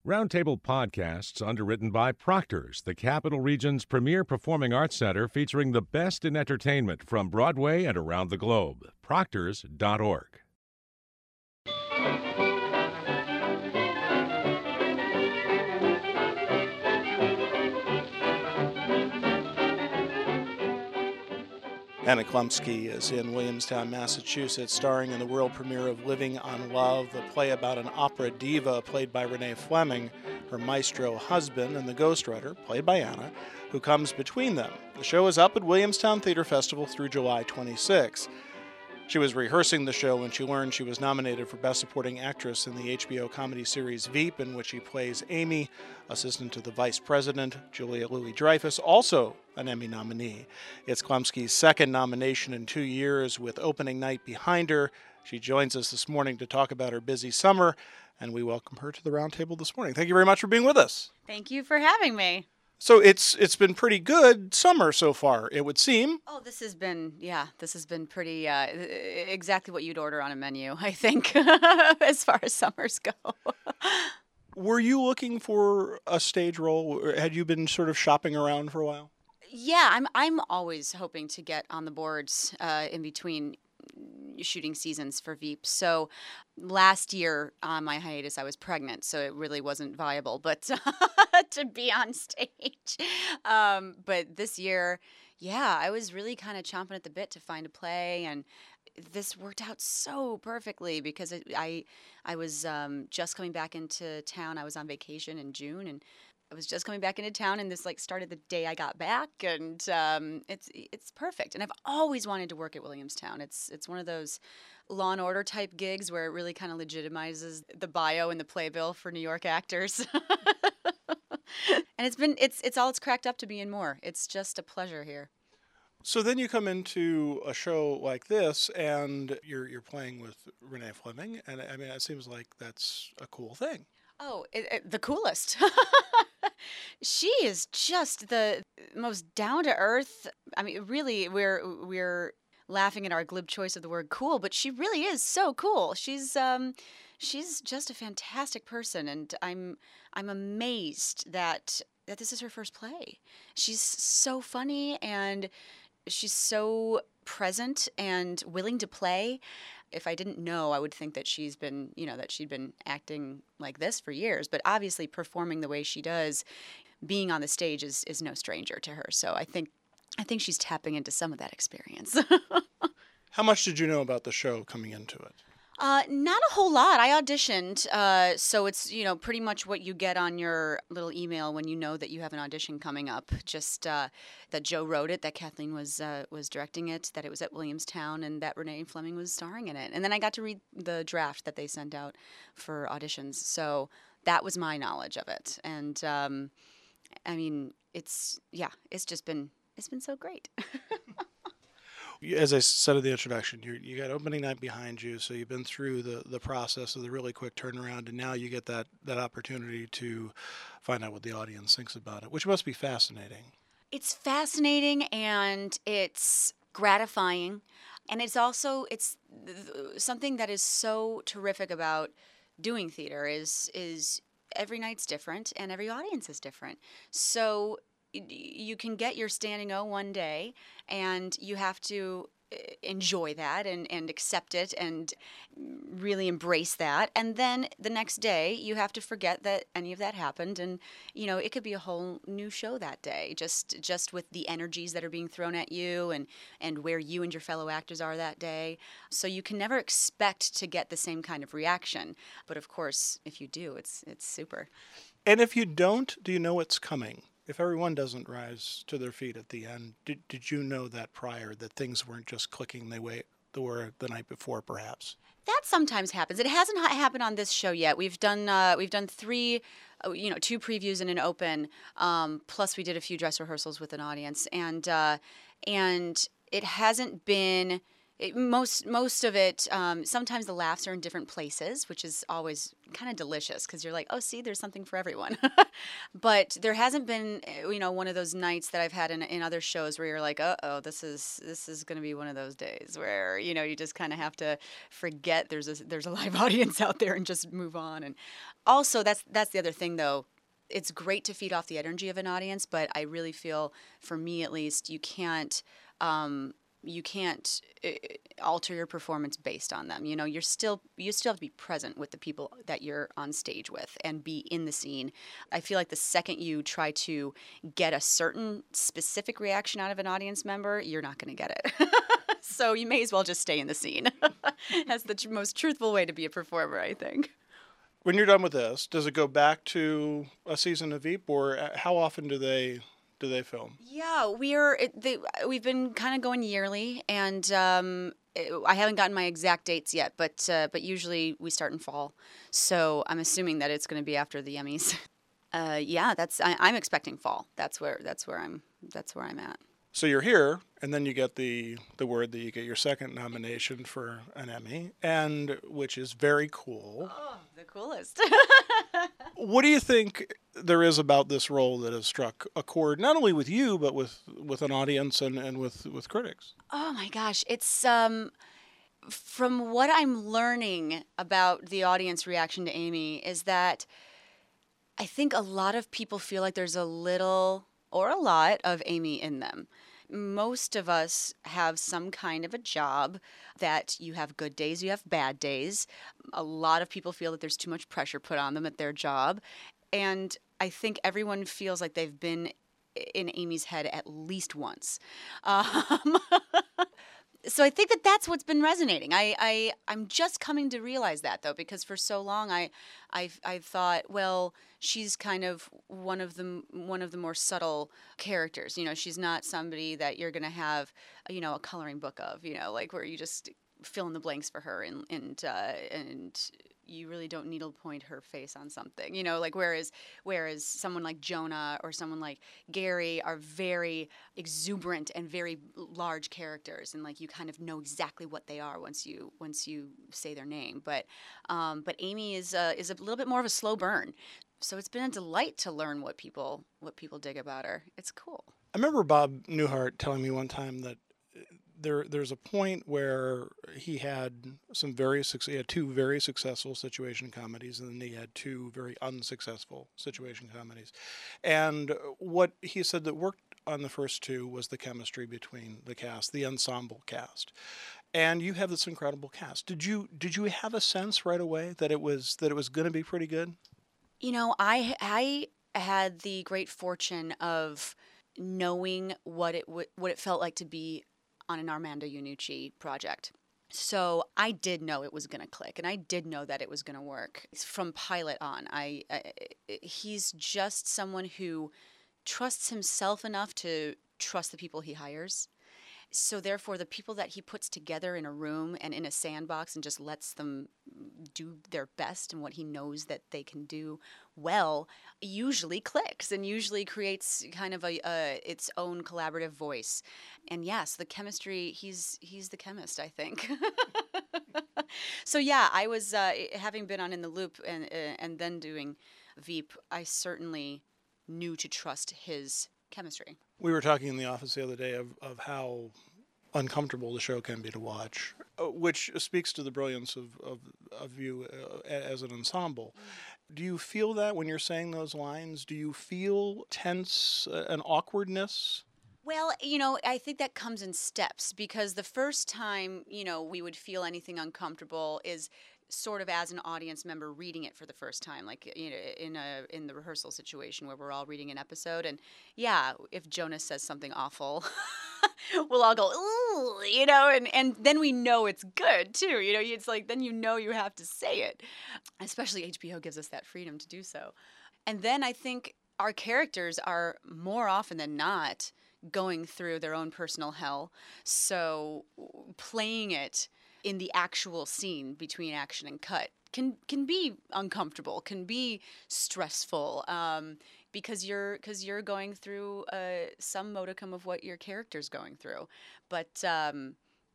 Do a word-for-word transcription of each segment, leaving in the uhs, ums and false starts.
Roundtable Podcasts, underwritten by Proctor's, the Capital Region's premier performing arts center featuring the best in entertainment from Broadway and around the globe. Proctors dot org. Anna Chlumsky is in Williamstown, Massachusetts, starring in the world premiere of Living on Love, a play about an opera diva played by Renee Fleming, her maestro husband, and the ghostwriter, played by Anna, who comes between them. The show is up at Williamstown Theater Festival through July twenty-sixth. She was rehearsing the show when she learned she was nominated for Best Supporting Actress in the H B O comedy series Veep, in which she plays Amy, assistant to the Vice President, Julia Louis-Dreyfus, also an Emmy nominee. It's Chlumsky's second nomination in two years, with opening night behind her. She joins us this morning to talk about her busy summer, and we welcome her to the roundtable this morning. Thank you very much for being with us. Thank you for having me. So it's it's been pretty good summer so far, it would seem. Oh, this has been, yeah, this has been pretty, uh, exactly what you'd order on a menu, I think, as far as summers go. Were you looking for a stage role? Or had you been sort of shopping around for a while? Yeah, I'm I'm always hoping to get on the boards uh, in between shooting seasons for Veep. So last year on my hiatus, I was pregnant, so it really wasn't viable, but to be on stage. Um, but this year, yeah, I was really kind of chomping at the bit to find a play, and this worked out so perfectly because it, I I was um, just coming back into town. I was on vacation in June, and I was just coming back into town, and this like started the day I got back, and um, it's it's perfect. And I've always wanted to work at Williamstown. It's it's one of those Law and Order type gigs where it really kind of legitimizes the bio and the playbill for New York actors. And it's been it's it's all it's cracked up to be and more. It's just a pleasure here. So then you come into a show like this, and you're you're playing with Renee Fleming, and I mean, it seems like that's a cool thing. Oh, it, it, the coolest. She is just the most down-to-earth. I mean, really, we're we're laughing at our glib choice of the word cool, but she really is so cool. She's um, she's just a fantastic person, and I'm I'm amazed that that this is her first play. She's so funny, and she's so present and willing to play. If I didn't know, I would think that she's been, you know, that she'd been acting like this for years. But obviously, performing the way she does, being on the stage is is no stranger to her. So I think I think she's tapping into some of that experience. How much did you know about the show coming into it? Uh, not a whole lot. I auditioned, uh, so it's, you know, pretty much what you get on your little email when you know that you have an audition coming up. Just uh, that Joe wrote it, that Kathleen was uh, was directing it, that it was at Williamstown, and that Renee Fleming was starring in it. And then I got to read the draft that they sent out for auditions. So that was my knowledge of it. And um, I mean, it's yeah, it's just been it's been so great. As I said in the introduction, you you got opening night behind you, so you've been through the, the process of the really quick turnaround, and now you get that, that opportunity to find out what the audience thinks about it, which must be fascinating. It's fascinating, and it's gratifying, and it's also it's th- something that is so terrific about doing theater is is every night's different and every audience is different. So you can get your standing O one day, and you have to enjoy that and, and accept it and really embrace that. And then the next day, you have to forget that any of that happened. And, you know, it could be a whole new show that day, just just with the energies that are being thrown at you and, and where you and your fellow actors are that day. So you can never expect to get the same kind of reaction. But, of course, if you do, it's it's super. And if you don't, do you know what's coming? If everyone doesn't rise to their feet at the end, did did you know that prior, that things weren't just clicking the way they were the night before, perhaps? That sometimes happens. It hasn't ha- happened on this show yet. We've done uh, we've done three, uh, you know, two previews and an open. Um, plus, we did a few dress rehearsals with an audience, and uh, and it hasn't been It, most most of it, um, sometimes the laughs are in different places, which is always kind of delicious because you're like, oh, see, there's something for everyone. But there hasn't been, uh, you know, one of those nights that I've had in, in other shows where you're like, uh oh, this is this is going to be one of those days where, you know, you just kind of have to forget there's a there's a live audience out there and just move on. And also, that's that's the other thing though. It's great to feed off the energy of an audience, but I really feel, for me at least, you can't. Um, you can't uh, alter your performance based on them. You know, you're still you still have to be present with the people that you're on stage with and be in the scene. I feel like the second you try to get a certain specific reaction out of an audience member, you're not going to get it. So you may as well just stay in the scene. That's the tr- most truthful way to be a performer, I think. When you're done with this, does it go back to a season of Veep, or uh, how often do they do they film? Yeah, we're it, they, we've been kind of going yearly, and um, it, I haven't gotten my exact dates yet, but uh, but usually we start in fall, so I'm assuming that it's going to be after the Emmys. Uh, yeah, that's I, I'm expecting fall. That's where that's where I'm that's where I'm at. So you're here, and then you get the, the word that you get your second nomination for an Emmy, and which is very cool. Oh, the coolest. What do you think there is about this role that has struck a chord, not only with you, but with, with an audience and, and with, with critics? Oh my gosh, it's um, from what I'm learning about the audience reaction to Amy is that I think a lot of people feel like there's a little or a lot of Amy in them. Most of us have some kind of a job that you have good days, you have bad days. A lot of people feel that there's too much pressure put on them at their job. And I think everyone feels like they've been in Amy's head at least once. Um, so I think that that's what's been resonating. I, I, I'm just coming to realize that, though, because for so long I, I've, I've thought, well, she's kind of one of the one of the more subtle characters. You know, she's not somebody that you're going to have, you know, a coloring book of, you know, like where you just fill in the blanks for her and and uh, and you really don't needle point her face on something, you know, like whereas whereas someone like Jonah or someone like Gary are very exuberant and very large characters, and like you kind of know exactly what they are once you once you say their name. But um, but Amy is uh, is a little bit more of a slow burn. So it's been a delight to learn what people what people dig about her. It's cool. I remember Bob Newhart telling me one time that there there's a point where he had some very he had two very successful situation comedies, and then he had two very unsuccessful situation comedies. And what he said that worked on the first two was the chemistry between the cast, the ensemble cast. And you have this incredible cast. Did you did you have a sense right away that it was that it was going to be pretty good? You know, I I had the great fortune of knowing what it w- what it felt like to be on an Armando Iannucci project. So I did know it was going to click, and I did know that it was going to work from pilot on. I, I he's just someone who trusts himself enough to trust the people he hires. So therefore, the people that he puts together in a room and in a sandbox and just lets them do their best and what he knows that they can do well usually clicks and usually creates kind of a, a its own collaborative voice. And yes, the chemistry, he's he's the chemist, I think. So yeah, I was uh, having been on In the Loop and uh, and then doing Veep, I certainly knew to trust his chemistry. We were talking in the office the other day of, of how uncomfortable the show can be to watch, uh, which speaks to the brilliance of, of, of you uh, as an ensemble. Mm. Do you feel that when you're saying those lines? Do you feel tense, uh, an awkwardness? Well, you know, I think that comes in steps, because the first time, you know, we would feel anything uncomfortable is sort of as an audience member reading it for the first time, like, you know, in a in the rehearsal situation where we're all reading an episode. And yeah, if Jonas says something awful, we'll all go, ooh, you know, and, and then we know it's good too. You know, it's like, then you know you have to say it, especially H B O gives us that freedom to do so. And then I think our characters are more often than not going through their own personal hell. So playing it in the actual scene between action and cut can can be uncomfortable, can be stressful, um, because you're because you're going through uh, some modicum of what your character's going through. But um,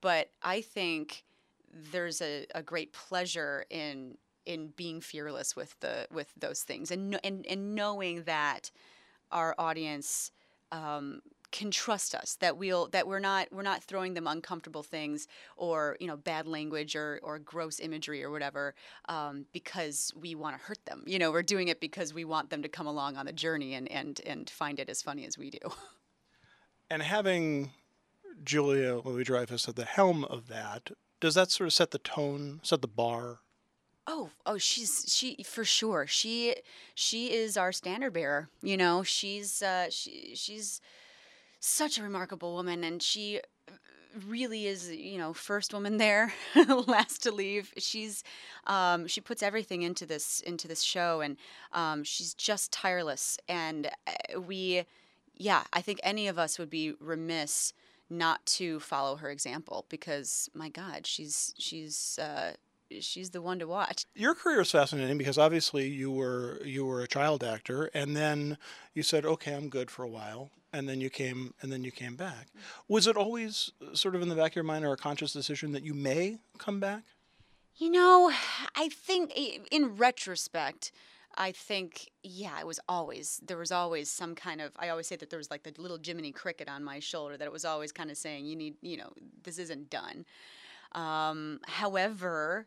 but I think there's a, a great pleasure in in being fearless with the with those things, and kno- and and knowing that our audience um, can trust us, that we'll that we're not we're not throwing them uncomfortable things, or you know bad language, or or gross imagery or whatever, um, because we want to hurt them. You know, we're doing it because we want them to come along on the journey and and and find it as funny as we do. And having Julia Louis-Dreyfus at the helm of that, does that sort of set the tone, set the bar? Oh, oh, she's she for sure. She she is our standard bearer. You know, she's uh, she she's such a remarkable woman, and she really is. You know, first woman there, last to leave. She's um, she puts everything into this into this show, and um, she's just tireless. And uh, we, yeah, I think any of us would be remiss not to follow her example, because my God, she's she's. Uh, she's the one to watch. Your career is fascinating because obviously you were you were a child actor, and then you said, "Okay, I'm good for a while," and then you came and then you came back. Was it always sort of in the back of your mind, or a conscious decision that you may come back? You know, I think in retrospect, I think, yeah, it was always, there was always some kind of, I always say that there was like the little Jiminy Cricket on my shoulder, that it was always kind of saying, you need, you know, this isn't done. Um, however,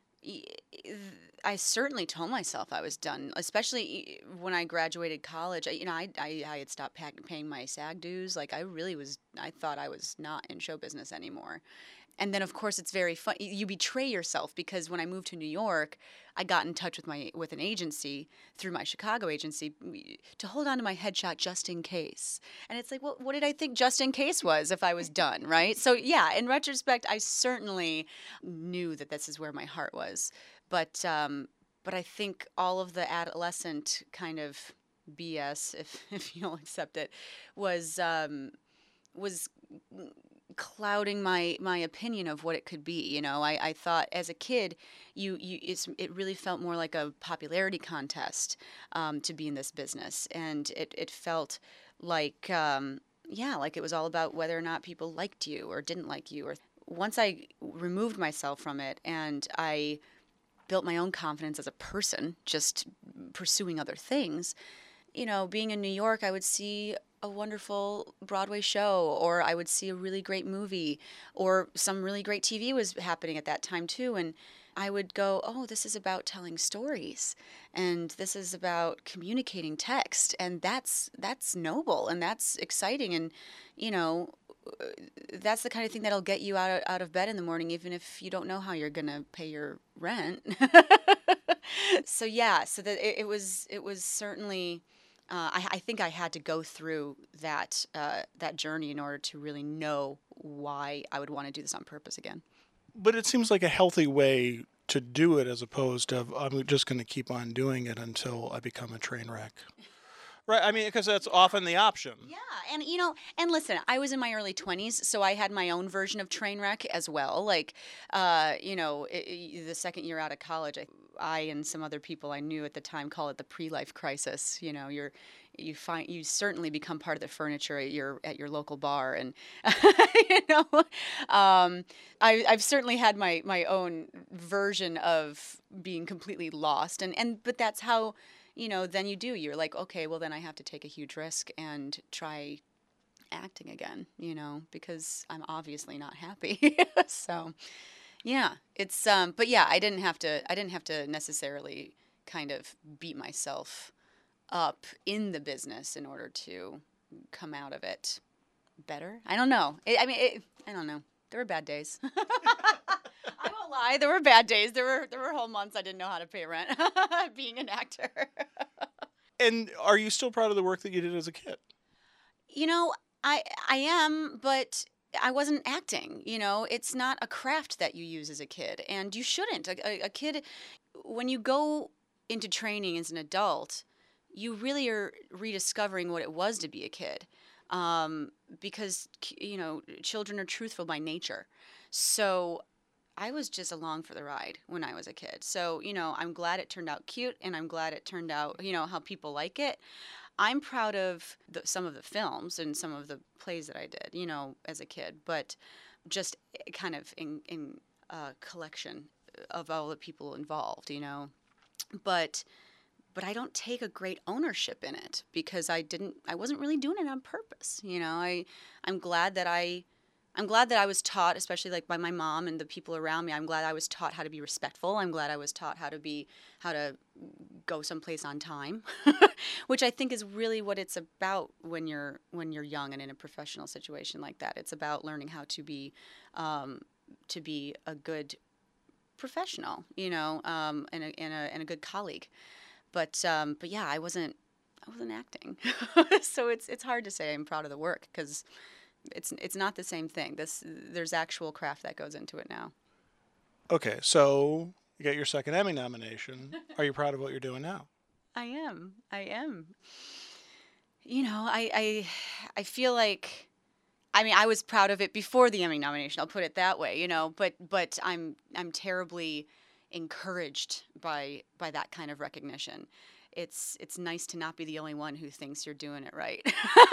I certainly told myself I was done, especially when I graduated college. You know, I, I, I had stopped paying my SAG dues. Like, I really was, I thought I was not in show business anymore. And then, of course, it's very fun. You betray yourself, because when I moved to New York, I got in touch with my with an agency through my Chicago agency to hold on to my headshot just in case. And it's like, well, what did I think just in case was if I was done, right? So, yeah, in retrospect, I certainly knew that this is where my heart was. But um, but I think all of the adolescent kind of B S, if if you'll accept it, was um, was. clouding my my opinion of what it could be. You know, I, I thought as a kid, you you it's, it really felt more like a popularity contest um, to be in this business, and it it felt like um, yeah, like it was all about whether or not people liked you or didn't like you. Or once I removed myself from it, and I built my own confidence as a person, just pursuing other things. You know, being in New York, I would see a wonderful Broadway show, or I would see a really great movie, or some really great T V was happening at that time too. And I would go, oh, this is about telling stories, and this is about communicating text, and that's that's noble, and that's exciting, and you know, that's the kind of thing that'll get you out of, out of bed in the morning, even if you don't know how you're gonna pay your rent. So yeah, so that it, it was it was certainly. Uh, I, I think I had to go through that uh, that journey in order to really know why I would want to do this on purpose again. But it seems like a healthy way to do it, as opposed to, I'm just going to keep on doing it until I become a train wreck. Right, I mean, because that's often the option. Yeah, and you know, and listen, I was in my early twenties, so I had my own version of train wreck as well. Like, uh, you know, it, it, the second year out of college, I, I and some other people I knew at the time call it the pre-life crisis. You know, you're you find you certainly become part of the furniture at your at your local bar, and you know, um, I, I've certainly had my my own version of being completely lost, and and but that's how. You know, then you do. You're like, okay, well, then I have to take a huge risk and try acting again, you know, because I'm obviously not happy. So, yeah, it's, um, but yeah, I didn't have to, I didn't have to necessarily kind of beat myself up in the business in order to come out of it better. I don't know. It, I mean, it, I don't know. There were bad days. I won't lie. There were bad days. There were there were whole months I didn't know how to pay rent being an actor. And are you still proud of the work that you did as a kid? You know, I I am, but I wasn't acting. You know, it's not a craft that you use as a kid, and you shouldn't. A, a, a kid, when you go into training as an adult, you really are rediscovering what it was to be a kid. Um, because, you know, children are truthful by nature. So I was just along for the ride when I was a kid. So, you know, I'm glad it turned out cute, and I'm glad it turned out, you know, how people like it. I'm proud of the, some of the films and some of the plays that I did, you know, as a kid. But just kind of in in uh, collection of all the people involved, you know. But but I don't take a great ownership in it because I didn't I wasn't really doing it on purpose, you know. I I'm glad that I I'm glad that I was taught, especially like by my mom and the people around me. I'm glad I was taught how to be respectful. I'm glad I was taught how to be how to go someplace on time, which I think is really what it's about when you're when you're young and in a professional situation like that. It's about learning how to be um, to be a good professional, you know, um, and a and a and a good colleague. But um, but yeah, I wasn't I wasn't acting, so it's it's hard to say I'm proud of the work because it's it's not the same thing. This there's actual craft that goes into it now. Okay, so you got your second Emmy nomination. Are you proud of what you're doing now? I am. I am. You know, I I I feel like. I mean, I was proud of it before the Emmy nomination. I'll put it that way, you know. But but I'm I'm terribly encouraged by by that kind of recognition. It's it's nice to not be the only one who thinks you're doing it right.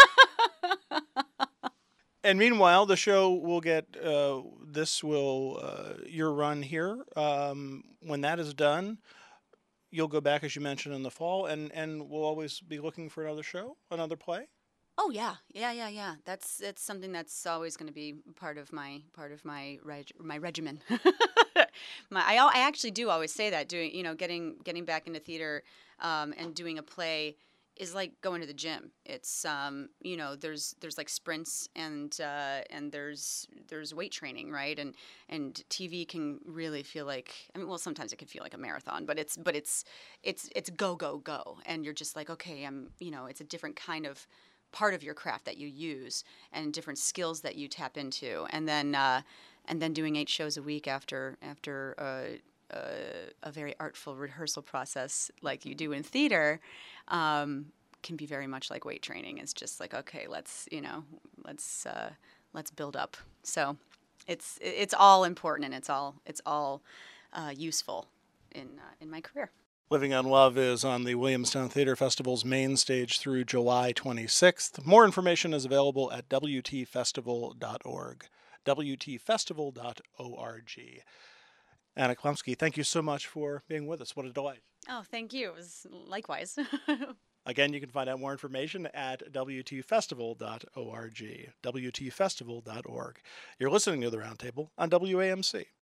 And meanwhile, the show will get uh, this will uh, your run here. Um, when that is done, you'll go back, as you mentioned, in the fall, and and we'll always be looking for another show, another play. Oh yeah, yeah, yeah, yeah. That's that's something that's always going to be part of my part of my reg, my regimen. my I, al- I actually do always say that doing you know getting getting back into theater um, and doing a play is like going to the gym. It's um, you know there's there's like sprints and uh, and there's there's weight training, right? And and T V can really feel like I mean well sometimes it can feel like a marathon, but it's but it's it's it's go go go, and you're just like okay I'm you know it's a different kind of part of your craft that you use and different skills that you tap into, and then uh, and then doing eight shows a week after after uh, uh, a very artful rehearsal process like you do in theater um, can be very much like weight training. It's just like okay, let's you know let's uh, let's build up. So it's it's all important and it's all it's all uh, useful in uh, in my career. Living on Love is on the Williamstown Theater Festival's main stage through July twenty-sixth. More information is available at w t festival dot org. w t festival dot org. Anna Klumsky, thank you so much for being with us. What a delight. Oh, thank you. It was likewise. Again, you can find out more information at w t festival dot org. w t festival dot org. You're listening to The Roundtable on W A M C.